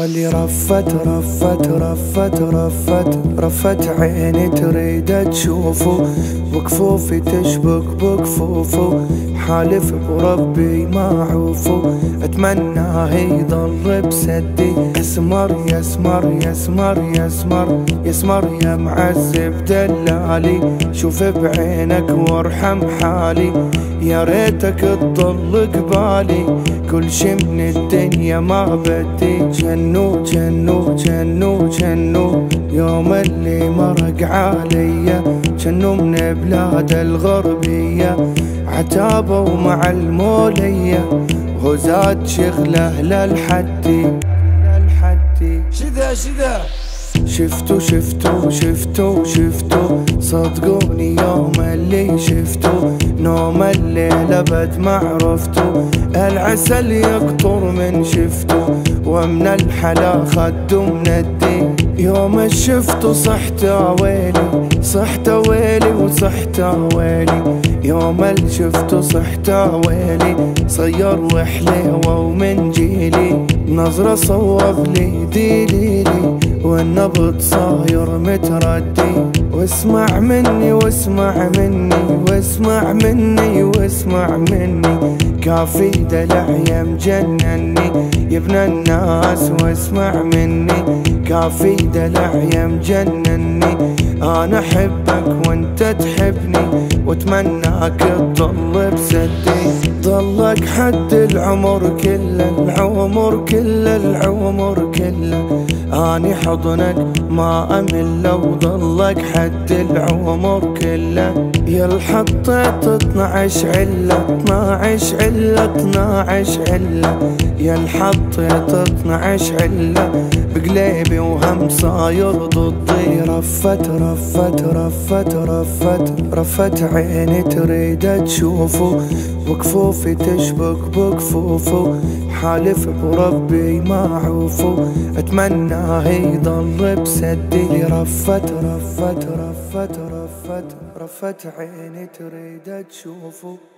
واللي رفت عيني تريد تشوفه، وكفوفي تشبك بكفوفه، حالف بربي ما عوفه، اتمناه يضل بسدي. يسمر يسمر يسمر يسمر يسمر يا معذب دلالي، شوف بعينك وارحم حالي، يا ريتك تضل قبالي، كل شي من الدنيا ما بدي. جنو جنو جنو جنو يوم اللي مرق عليا، جنو من بلاد الغربية، عتابوا مع المولية، وهو زاد شغله للحدي. شذا شفتو صدقوني يوم اللي شفتو، نوم الليل ابد ما عرفتو، العسل يقطر من شفتو، ومن الحلا خد من الدين. يوم شفتو صحت ويلي صحت ويلي وصحت ويلي، يوم اللي شفتو صحت ويلي، صير وحليوه ومن جيلي، نظرة صوب لي ديليلي، والنبض صاير متردي. واسمع مني واسمع مني واسمع مني واسمع مني، كافي دلع يا مجنني يا ابن الناس، واسمع مني كافي دلع يا مجنني، انا احبك وانت تحبني، واتمناك تضل بسدي. ضلك حد العمر كله العمر كله العمر كله، اني حضنك ما امل، وضلك حد العمر كله. يا الحطيت 12 علة 12 علة 12 علة، يا الحطيت 12 علة بقليبي وهم صاير ضدي. رفت عيني تريد تشوفه، وكفوفي تشبك بكفوفه، حالف بربي ما عوفه، اتمناه يضل بسدي. رفت عيني تريد تشوفه.